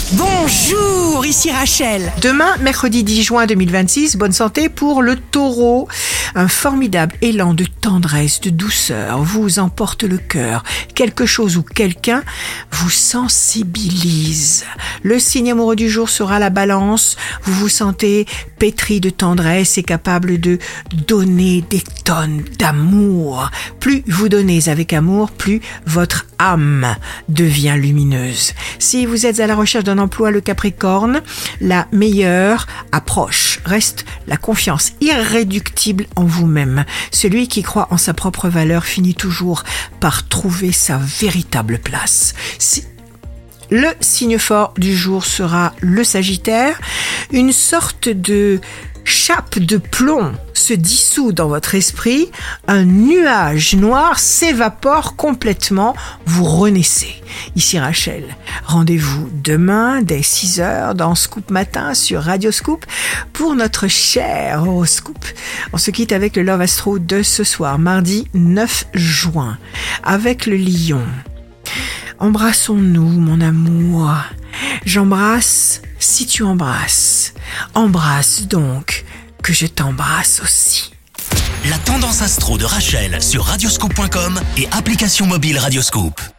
Bonjour, ici Rachel. Demain, mercredi 10 juin 2026, bonne santé pour le taureau. Un formidable élan de tendresse, de douceur vous emporte le cœur. Quelque chose ou quelqu'un vous sensibilise. Le signe amoureux du jour sera la balance. Vous vous sentez pétri de tendresse et capable de donner des tonnes d'amour. Plus vous donnez avec amour, plus votre âme devient lumineuse. Si vous êtes à la recherche d'un emploi, le Capricorne, la meilleure approche reste la confiance irréductible en vous-même. Celui qui croit en sa propre valeur finit toujours par trouver sa véritable place. Le signe fort du jour sera le Sagittaire. Une sorte de chape de plomb se dissout dans votre esprit, un nuage noir s'évapore complètement, vous renaissez. Ici Rachel, rendez-vous demain dès 6h dans Scoop Matin sur Radio Scoop pour notre cher horoscope. On se quitte avec le Love Astro de ce soir, mardi 9 juin, avec le Lion. Embrassons-nous, mon amour. J'embrasse si tu embrasses. Embrasse donc que je t'embrasse aussi. La tendance astro de Rachel sur radioscoop.com et application mobile Radioscoop.